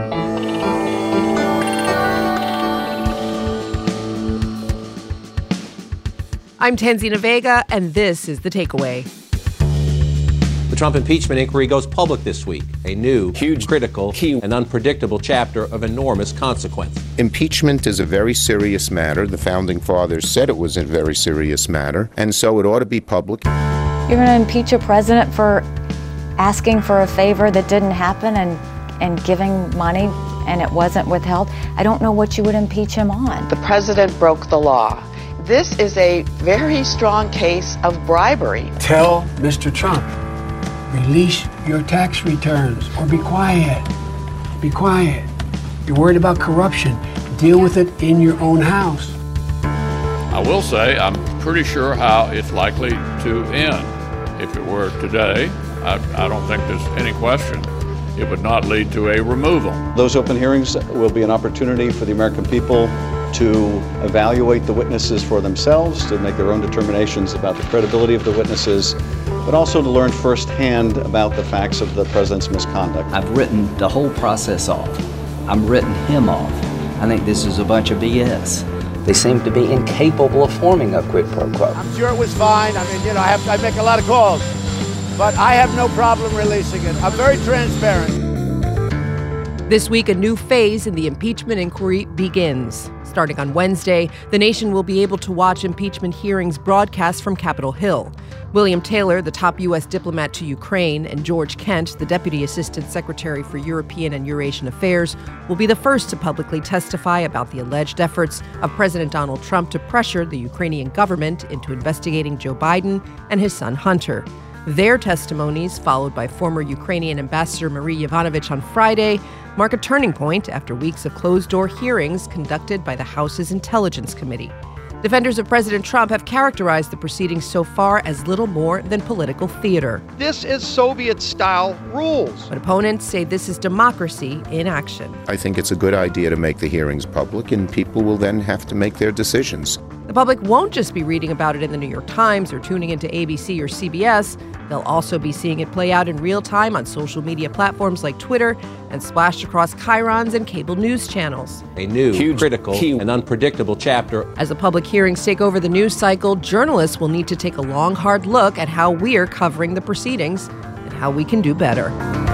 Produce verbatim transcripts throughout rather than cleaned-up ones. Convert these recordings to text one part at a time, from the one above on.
I'm Tanzina Vega, and this is The Takeaway. The Trump impeachment inquiry goes public this week, a new, huge, critical, key, and unpredictable chapter of enormous consequence. Impeachment is a very serious matter. The Founding Fathers said it was a very serious matter, and so it ought to be public. You're going to impeach a president for asking for a favor that didn't happen and, and giving money and it wasn't withheld? I don't know what you would impeach him on. The president broke the law. This is a very strong case of bribery. Tell Mister Trump, release your tax returns or be quiet. Be quiet. You're worried about corruption. Deal with it in your own house. I will say I'm pretty sure how it's likely to end. If it were today, I, I don't think there's any question it would not lead to a removal. Those open hearings will be an opportunity for the American people to evaluate the witnesses for themselves, to make their own determinations about the credibility of the witnesses, but also to learn firsthand about the facts of the president's misconduct. I've written the whole process off. I've written him off. I think this is a bunch of B S. They seem to be incapable of forming a quid pro quo. I'm sure it was fine. I mean, you know, I have I make a lot of calls, but I have no problem releasing it. I'm very transparent. This week, a new phase in the impeachment inquiry begins. Starting on Wednesday, the nation will be able to watch impeachment hearings broadcast from Capitol Hill. William Taylor, the top U S diplomat to Ukraine, and George Kent, the Deputy Assistant Secretary for European and Eurasian Affairs, will be the first to publicly testify about the alleged efforts of President Donald Trump to pressure the Ukrainian government into investigating Joe Biden and his son Hunter. Their testimonies, followed by former Ukrainian Ambassador Marie Yovanovitch on Friday, mark a turning point after weeks of closed-door hearings conducted by the House's Intelligence Committee. Defenders of President Trump have characterized the proceedings so far as little more than political theater. This is Soviet-style rules. But opponents say this is democracy in action. I think it's a good idea to make the hearings public, and people will then have to make their decisions. The public won't just be reading about it in the New York Times or tuning into A B C or C B S. They'll also be seeing it play out in real time on social media platforms like Twitter and splashed across chyrons and cable news channels. A new, huge, critical, key, and unpredictable chapter. As the public hearings take over the news cycle, journalists will need to take a long, hard look at how we're covering the proceedings and how we can do better.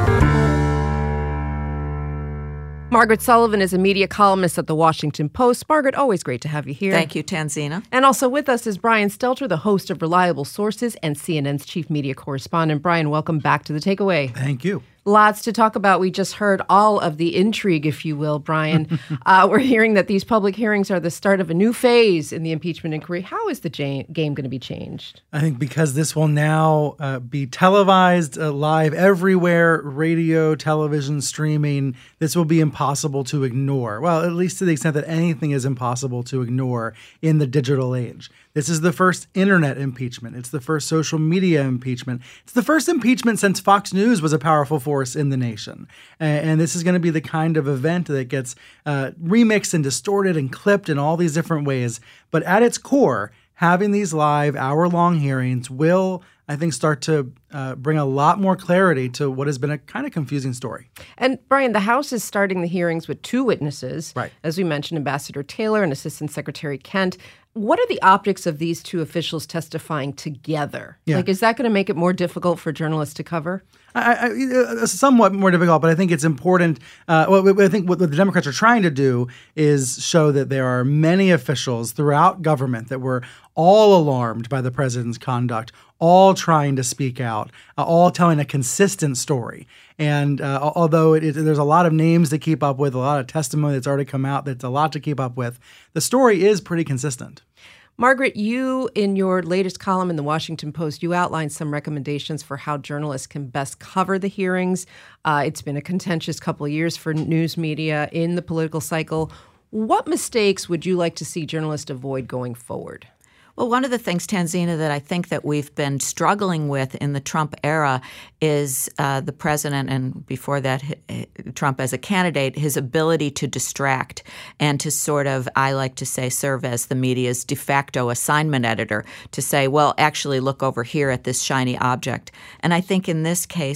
Margaret Sullivan is a media columnist at The Washington Post. Margaret, always great to have you here. Thank you, Tanzina. And also with us is Brian Stelter, the host of Reliable Sources and C N N's chief media correspondent. Brian, welcome back to The Takeaway. Thank you. Lots to talk about. We just heard all of the intrigue, if you will, Brian. uh, we're hearing that these public hearings are the start of a new phase in the impeachment inquiry. How is the game going to be changed? I think because this will now uh, be televised uh, live everywhere, radio, television, streaming, this will be impossible to ignore. Well, at least to the extent that anything is impossible to ignore in the digital age. This is the first internet impeachment. It's the first social media impeachment. It's the first impeachment since Fox News was a powerful force in the nation. And, and this is going to be the kind of event that gets uh, remixed and distorted and clipped in all these different ways. But at its core, having these live hour-long hearings will, I think, start to uh, bring a lot more clarity to what has been a kind of confusing story. And Brian, the House is starting the hearings with two witnesses. Right. As we mentioned, Ambassador Taylor and Assistant Secretary Kent. What are the optics of these two officials testifying together? Yeah. Like, is that going to make it more difficult for journalists to cover? I, I, uh, somewhat more difficult, but I think it's important. Uh, well, I think what the Democrats are trying to do is show that there are many officials throughout government that were all alarmed by the president's conduct, all trying to speak out, uh, all telling a consistent story. And uh, although it, it, there's a lot of names to keep up with, a lot of testimony that's already come out, that's a lot to keep up with, the story is pretty consistent. Margaret, you, in your latest column in The Washington Post, you outlined some recommendations for how journalists can best cover the hearings. Uh, it's been a contentious couple of years for news media in the political cycle. What mistakes would you like to see journalists avoid going forward? Well, one of the things, Tanzina, that I think that we've been struggling with in the Trump era is uh, the president, and before that, Trump as a candidate, his ability to distract and to sort of, I like to say, serve as the media's de facto assignment editor to say, well, actually look over here at this shiny object. And I think in this case,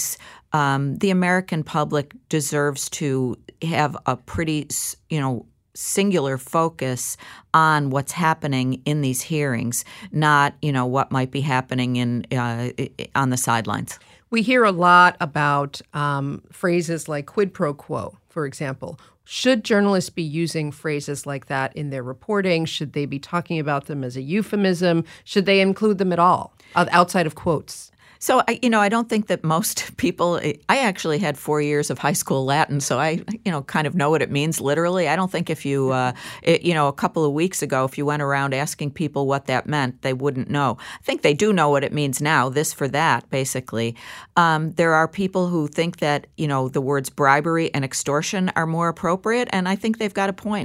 um, the American public deserves to have a pretty, you know, singular focus on what's happening in these hearings, not, you know, what might be happening in uh, on the sidelines. We hear a lot about um, phrases like quid pro quo, for example. Should journalists be using phrases like that in their reporting? Should they be talking about them as a euphemism? Should they include them at all, outside of quotes? So, I, you know, I don't think that most people – I actually had four years of high school Latin, so I, you know, kind of know what it means literally. I don't think if you uh, – you know, a couple of weeks ago, if you went around asking people what that meant, they wouldn't know. I think they do know what it means now, this for that, basically. Um, there are people who think that, you know, the words bribery and extortion are more appropriate, and I think they've got a point.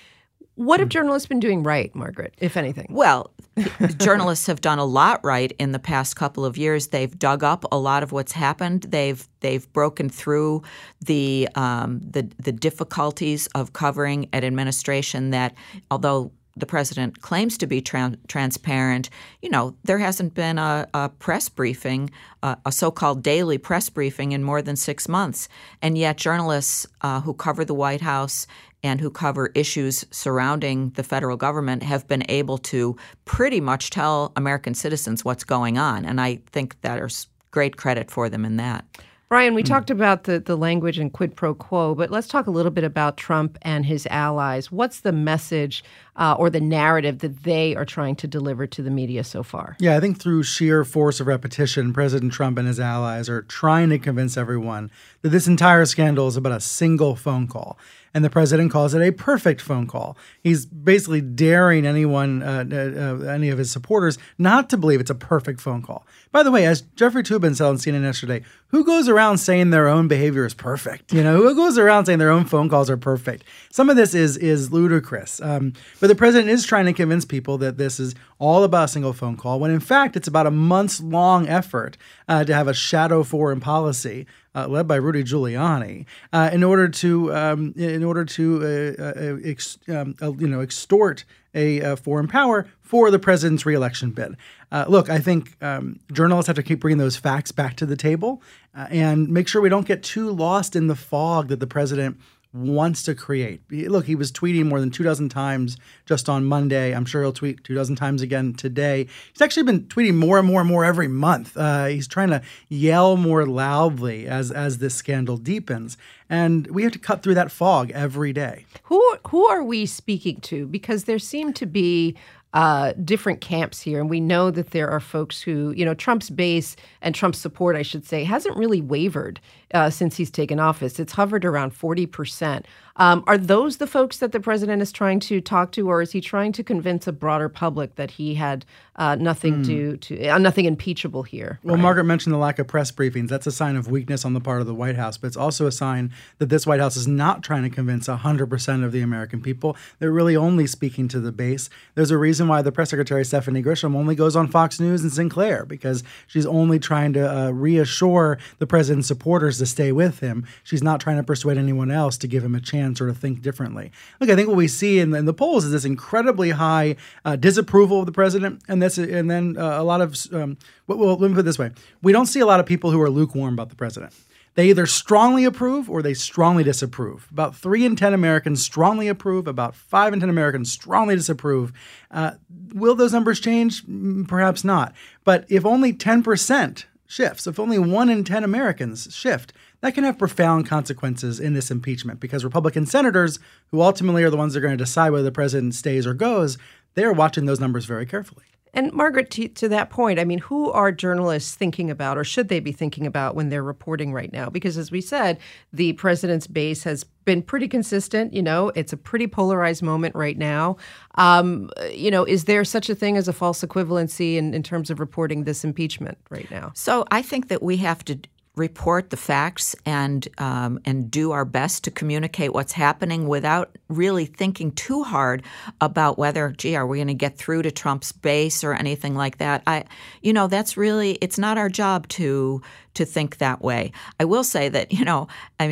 What have journalists been doing right, Margaret, if anything? Well, journalists have done a lot right in the past couple of years. They've dug up a lot of what's happened. They've they've broken through the um, the, the difficulties of covering an administration that, although the president claims to be tra- transparent, you know, there hasn't been a, a press briefing, uh, a so-called daily press briefing in more than six months. And yet journalists uh, who cover the White House and who cover issues surrounding the federal government have been able to pretty much tell American citizens what's going on. And I think there's great credit for them in that. Brian, we mm. talked about the, the language and quid pro quo, but let's talk a little bit about Trump and his allies. What's the message uh, or the narrative that they are trying to deliver to the media so far? Yeah, I think through sheer force of repetition, President Trump and his allies are trying to convince everyone that this entire scandal is about a single phone call. And the president calls it a perfect phone call. He's basically daring anyone, uh, uh, any of his supporters, not to believe it's a perfect phone call. By the way, as Jeffrey Toobin said on C N N yesterday, who goes around saying their own behavior is perfect? You know, who goes around saying their own phone calls are perfect? Some of this is is ludicrous. Um, but the president is trying to convince people that this is all about a single phone call, when in fact it's about a months-long effort uh, to have a shadow foreign policy Uh, led by Rudy Giuliani, uh, in order to um, in order to uh, uh, ex, um, uh, you know extort a uh, foreign power for the president's reelection bid. Uh, look, I think um, journalists have to keep bringing those facts back to the table uh, and make sure we don't get too lost in the fog that the president wants to create. Look, he was tweeting more than two dozen times just on Monday. I'm sure he'll tweet two dozen times again today. He's actually been tweeting more and more and more every month. Uh, he's trying to yell more loudly as as this scandal deepens. And we have to cut through that fog every day. Who who are we speaking to? Because there seem to be uh, different camps here. And we know that there are folks who, you know, Trump's base and Trump's support, I should say, hasn't really wavered uh, since he's taken office. It's hovered around forty percent. Um, are those the folks that the president is trying to talk to, or is he trying to convince a broader public that he had uh, nothing mm. to, to uh, nothing impeachable here? Well, right? Margaret mentioned the lack of press briefings. That's a sign of weakness on the part of the White House, but it's also a sign that this White House is not trying to convince one hundred percent of the American people. They're really only speaking to the base. There's a reason why the press secretary, Stephanie Grisham, only goes on Fox News and Sinclair, because she's only trying to uh, reassure the president's supporters to stay with him. She's not trying to persuade anyone else to give him a chance or to think differently. Look, I think what we see in, in the polls is this incredibly high uh, disapproval of the president, and this, and then uh, a lot of, um, well, let me put it this way. We don't see a lot of people who are lukewarm about the president. They either strongly approve or they strongly disapprove. About three in ten Americans strongly approve. About five in ten Americans strongly disapprove. Uh, will those numbers change? Perhaps not. But if only ten percent shifts, if only one in ten Americans shift, that can have profound consequences in this impeachment, because Republican senators, who ultimately are the ones that are going to decide whether the president stays or goes, they're watching those numbers very carefully. And Margaret, to, to that point, I mean, who are journalists thinking about, or should they be thinking about, when they're reporting right now? Because as we said, the president's base has been pretty consistent. You know, it's a pretty polarized moment right now. Um, you know, is there such a thing as a false equivalency in, in terms of reporting this impeachment right now? So I think that we have to report the facts and um, and do our best to communicate what's happening without really thinking too hard about whether, gee, are we going to get through to Trump's base or anything like that. I, you know, that's really, it's not our job to to think that way. I will say that, you know, I mean,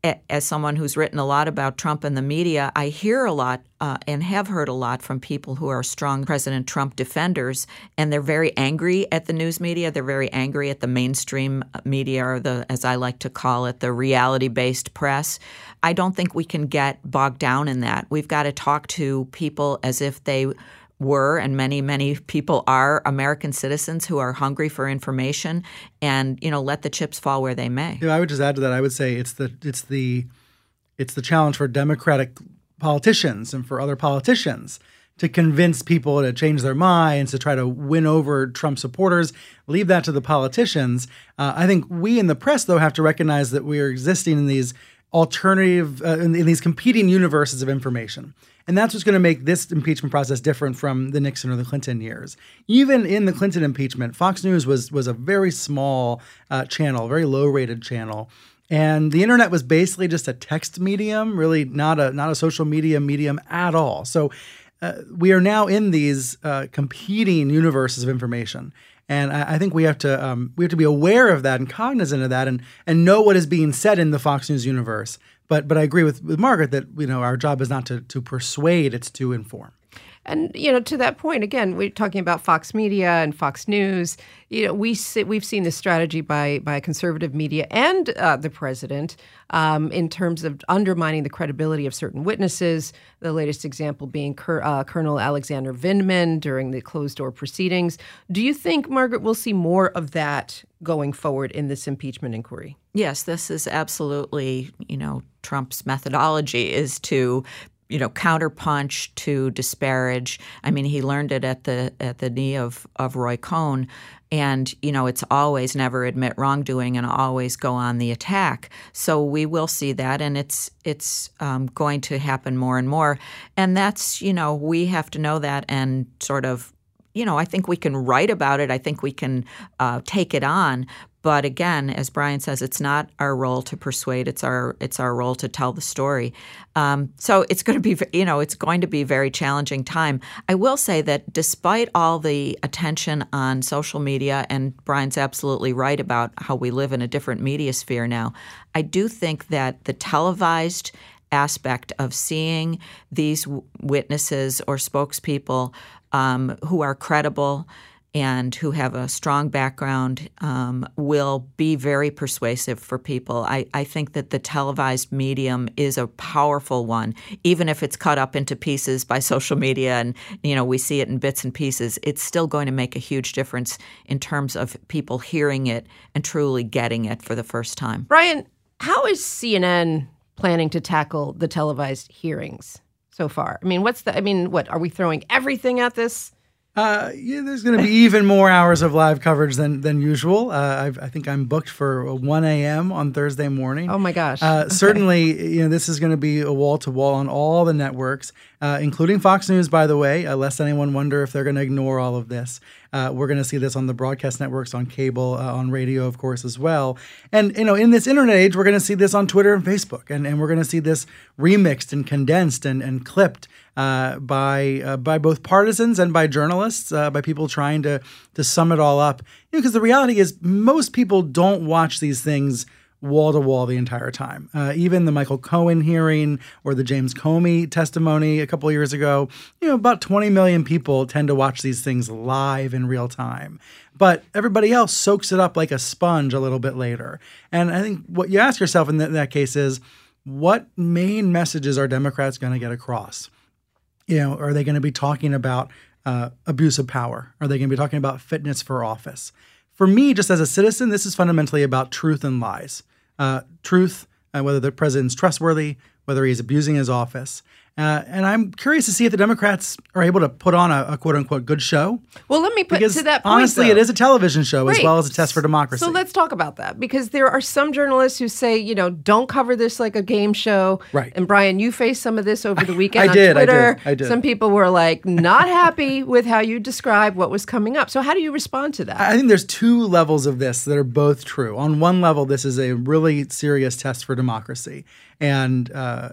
as someone who's written a lot about Trump and the media, I hear a lot uh, and have heard a lot from people who are strong President Trump defenders, and they're very angry at the news media. They're very angry at the mainstream media, or the, as I like to call it, the reality-based press. I don't think we can get bogged down in that. We've got to talk to people as if they were, and many, many people are, American citizens who are hungry for information, and, you know, let the chips fall where they may. You know, I would just add to that. I would say it's the it's the it's the challenge for Democratic politicians and for other politicians to convince people to change their minds, to try to win over Trump supporters. Leave that to the politicians. Uh, I think we in the press, though, have to recognize that we are existing in these alternative, uh, in, in these competing universes of information. And that's what's going to make this impeachment process different from the Nixon or the Clinton years. Even in the Clinton impeachment, Fox News was was a very small uh, channel, very low-rated channel. And the internet was basically just a text medium, really not a not a social media medium at all. So uh, we are now in these uh, competing universes of information. And I, I think we have to um, we have to be aware of that and cognizant of that, and and know what is being said in the Fox News universe. But but I agree with, with Margaret that, you know, our job is not to to persuade, it's to inform. And, you know, to that point, again, we're talking about Fox Media and Fox News. You know, we see, we've seen this strategy by by conservative media and uh, the president um, in terms of undermining the credibility of certain witnesses. The latest example being Cur- uh, Colonel Alexander Vindman during the closed-door proceedings. Do you think, Margaret, we'll see more of that going forward in this impeachment inquiry? Yes, this is absolutely, you know, Trump's methodology is to, you know, counterpunch, to disparage. I mean, he learned it at the at the knee of, of Roy Cohn. And, you know, it's always never admit wrongdoing and always go on the attack. So we will see that, and it's it's um, going to happen more and more. And that's, you know, we have to know that and sort of, you know, I think we can write about it. I think we can uh, take it on. But again, as Brian says, it's not our role to persuade. It's our it's our role to tell the story. Um, so it's going to be, you know, it's going to be a very challenging time. I will say that despite all the attention on social media, and Brian's absolutely right about how we live in a different media sphere now, I do think that the televised aspect of seeing these w- witnesses or spokespeople um, who are credible and who have a strong background um, will be very persuasive for people. I, I think that the televised medium is a powerful one, even if it's cut up into pieces by social media and, you know, we see it in bits and pieces. It's still going to make a huge difference in terms of people hearing it and truly getting it for the first time. Brian, how is C N N planning to tackle the televised hearings so far? I mean, what's the, I mean, what, are we throwing everything at this? Uh, yeah, there's going to be even more hours of live coverage than than usual. Uh, I've, I think I'm booked for one a.m. on Thursday morning. Oh, my gosh. Uh, okay. Certainly, you know, this is going to be a wall-to-wall on all the networks, uh, including Fox News, by the way, uh, lest anyone wonder if they're going to ignore all of this. Uh, we're going to see this on the broadcast networks, on cable, uh, on radio, of course, as well. And, you know, in this internet age, we're going to see this on Twitter and Facebook, and, and we're going to see this remixed and condensed and, and clipped uh, by uh, by both partisans and by journalists, uh, by people trying to to sum it all up. You know, because the reality is most people don't watch these things wall to wall the entire time. Uh, even the Michael Cohen hearing or the James Comey testimony a couple of years ago, you know, about twenty million people tend to watch these things live in real time. But everybody else soaks it up like a sponge a little bit later. And I think what you ask yourself in, th- in that case is, what main messages are Democrats going to get across? You know, are they going to be talking about uh, abuse of power? Are they going to be talking about fitness for office? For me, just as a citizen, this is fundamentally about truth and lies. Uh, truth, uh, whether the president's trustworthy, whether he's abusing his office. Uh, and I'm curious to see if the Democrats are able to put on a, a quote-unquote good show. Well, let me put because to that point, honestly, though. it is a television show right. as well as a test for democracy. So let's talk about that, because there are some journalists who say, you know, don't cover this like a game show. Right. And Brian, you faced some of this over the weekend I on did, Twitter. I did, I did. Some people were like not happy with how you described what was coming up. So how do you respond to that? I think there's two levels of this that are both true. On one level, this is a really serious test for democracy. And, uh,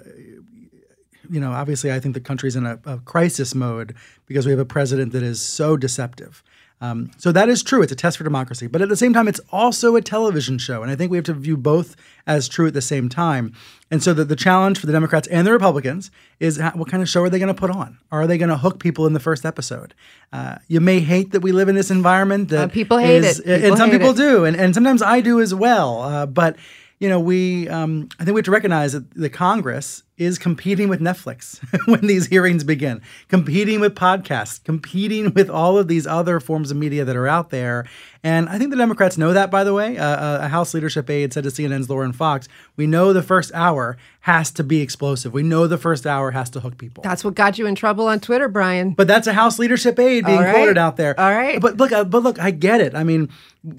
you know, obviously I think the country's in a, a crisis mode because we have a president that is so deceptive. Um, so that is true. It's a test for democracy. But at the same time, it's also a television show. And I think we have to view both as true at the same time. And so the, the challenge for the Democrats and the Republicans is how, what kind of show are they going to put on? Are they going to hook people in the first episode? Uh, you may hate that we live in this environment. That uh, people hate is, it. People and some hate people it. do. And, and sometimes I do as well. Uh, but You know, we, um, I think we have to recognize that the Congress is competing with Netflix when these hearings begin, competing with podcasts, competing with all of these other forms of media that are out there. And I think the Democrats know that, by the way. Uh, a House leadership aide said to C N N's Lauren Fox, we know the first hour has to be explosive. We know the first hour has to hook people. That's what got you in trouble on Twitter, Brian. But that's a House leadership aide being right. quoted out there. All right. But look, uh, but look, I get it. I mean,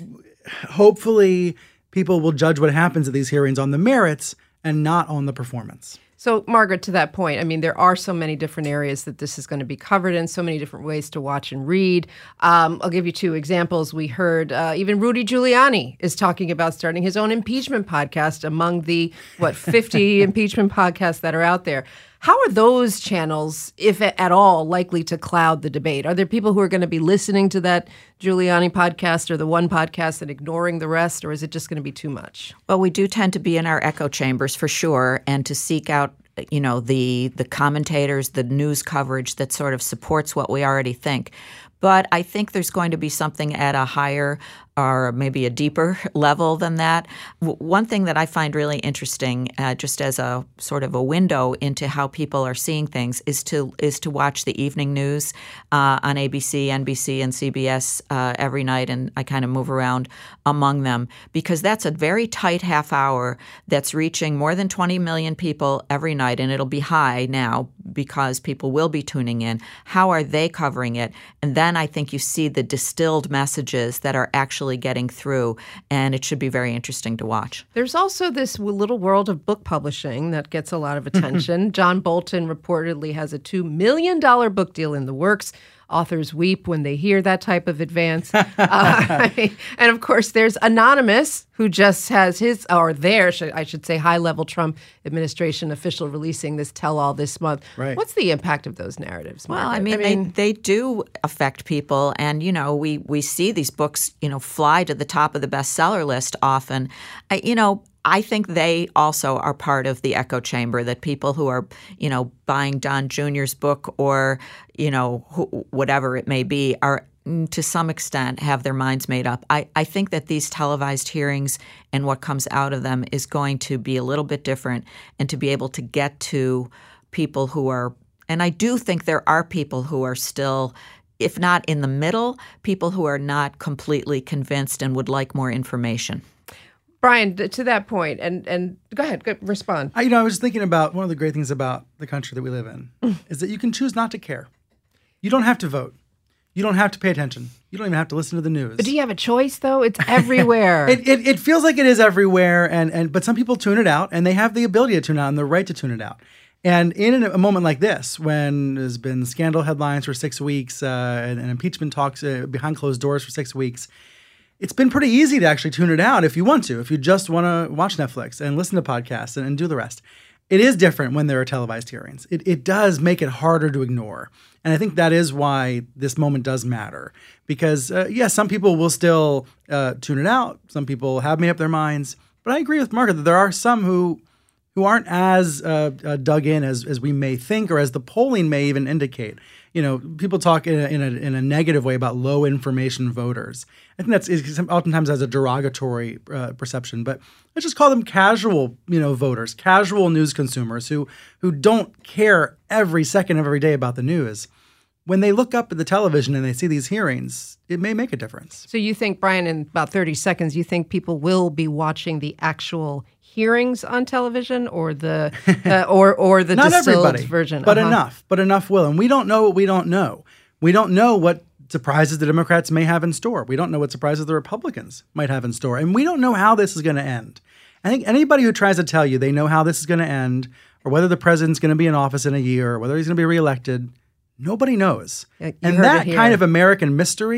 hopefully people will judge what happens at these hearings on the merits and not on the performance. So, Margaret, to that point, I mean, there are so many different areas that this is going to be covered in, so many different ways to watch and read. Um, I'll give you two examples. We heard uh, even Rudy Giuliani is talking about starting his own impeachment podcast among the, what, fifty impeachment podcasts that are out there. How are those channels, if at all, likely to cloud the debate? Are there people who are going to be listening to that Giuliani podcast or the one podcast and ignoring the rest, or is it just going to be too much? Well, we do tend to be in our echo chambers for sure, and to seek out, you know, the the commentators, the news coverage that sort of supports what we already think. But I think there's going to be something at a higher or maybe a deeper level than that. W- one thing that I find really interesting, uh, just as a sort of a window into how people are seeing things, is to is to watch the evening news uh, on A B C, N B C, and C B S uh, every night, and I kind of move around among them because that's a very tight half hour that's reaching more than twenty million people every night, and it'll be high now because people will be tuning in. How are they covering it? And then I think you see the distilled messages that are actually getting through, and it should be very interesting to watch. There's also this little world of book publishing that gets a lot of attention. John Bolton reportedly has a two million dollars book deal in the works. Authors weep when they hear that type of advance. uh, and of course, there's Anonymous, who just has his, or their, I should say, high-level Trump administration official releasing this tell-all this month. Right. What's the impact of those narratives, Margaret? Well, I mean, I mean they, they do affect people. And, you know, we, we see these books, you know, fly to the top of the bestseller list often. I, you know, I think they also are part of the echo chamber, that people who are, you know, buying Don Junior's book or, you know, wh- whatever it may be are to some extent have their minds made up. I, I think that these televised hearings and what comes out of them is going to be a little bit different, and to be able to get to people who are – and I do think there are people who are still – if not in the middle, people who are not completely convinced and would like more information. Brian, to that point, and, and go ahead, go, respond. I, you know, I was thinking about one of the great things about the country that we live in is that you can choose not to care. You don't have to vote. You don't have to pay attention. You don't even have to listen to the news. But do you have a choice, though? It's everywhere. it, it it feels like it is everywhere, and, and but some people tune it out, and they have the ability to tune out and the right to tune it out. And in a moment like this, when there's been scandal headlines for six weeks uh, and, and impeachment talks uh, behind closed doors for six weeks, it's been pretty easy to actually tune it out if you want to, if you just want to watch Netflix and listen to podcasts and, and do the rest. It is different when there are televised hearings. It, it does make it harder to ignore. And I think that is why this moment does matter. Because, uh, yes, yeah, some people will still uh, tune it out. Some people have made up their minds. But I agree with Margaret that there are some who who aren't as uh, uh, dug in as, as we may think, or as the polling may even indicate. You know, people talk in a, in a, in a negative way about low information voters. I think that's is oftentimes has a derogatory uh, perception, but let's just call them casual, you know, voters, casual news consumers who who don't care every second of every day about the news. When they look up at the television and they see these hearings, it may make a difference. So you think, Brian, in about thirty seconds, you think people will be watching the actual hearings on television, or the uh, or or the Not distilled everybody, version? but uh-huh. enough, but enough will. And we don't know what we don't know. We don't know what surprises the Democrats may have in store. We don't know what surprises the Republicans might have in store. And we don't know how this is going to end. I think anybody who tries to tell you they know how this is going to end, or whether the president's going to be in office in a year, or whether he's going to be reelected, nobody knows. You and heard that it here. kind of American mystery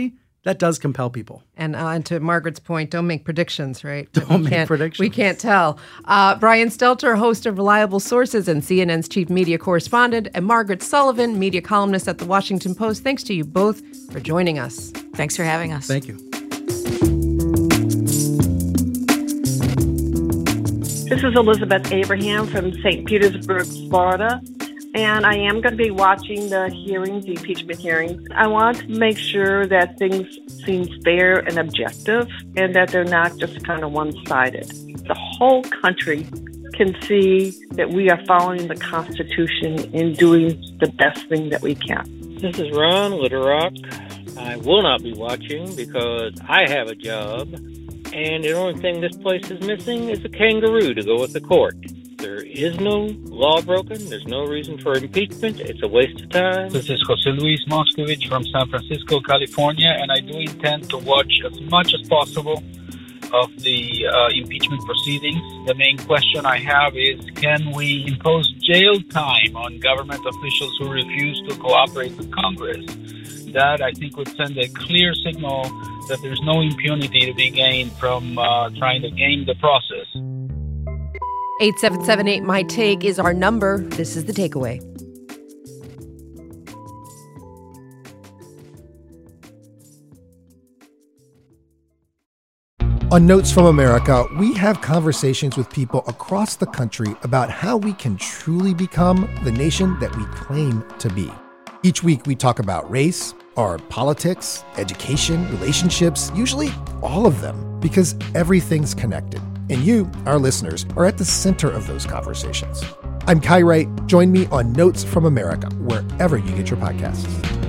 that does compel people. And, uh, and to Margaret's point, don't make predictions, right? Don't we make predictions. We can't tell. Uh, Brian Stelter, host of Reliable Sources and C N N's chief media correspondent, and Margaret Sullivan, media columnist at The Washington Post. Thanks to you both for joining us. Thanks for having us. Thank you. This is Elizabeth Abraham from Saint Petersburg, Florida. And I am going to be watching the hearings, the impeachment hearings. I want to make sure that things seem fair and objective and that they're not just kind of one-sided. The whole country can see that we are following the Constitution and doing the best thing that we can. This is Ron Little Rock. I will not be watching because I have a job, and the only thing this place is missing is a kangaroo to go with the court. There is no law broken. There's no reason for impeachment. It's a waste of time. This is Jose Luis Moscovich from San Francisco, California, and I do intend to watch as much as possible of the uh, impeachment proceedings. The main question I have is, can we impose jail time on government officials who refuse to cooperate with Congress? That, I think, would send a clear signal that there's no impunity to be gained from uh, trying to game the process. eight seven seven eight, my take is our number. This is The Takeaway. On Notes from America, we have conversations with people across the country about how we can truly become the nation that we claim to be. Each week, we talk about race, our politics, education, relationships, usually all of them, because everything's connected. And you, our listeners, are at the center of those conversations. I'm Kai Wright. Join me on Notes from America, wherever you get your podcasts.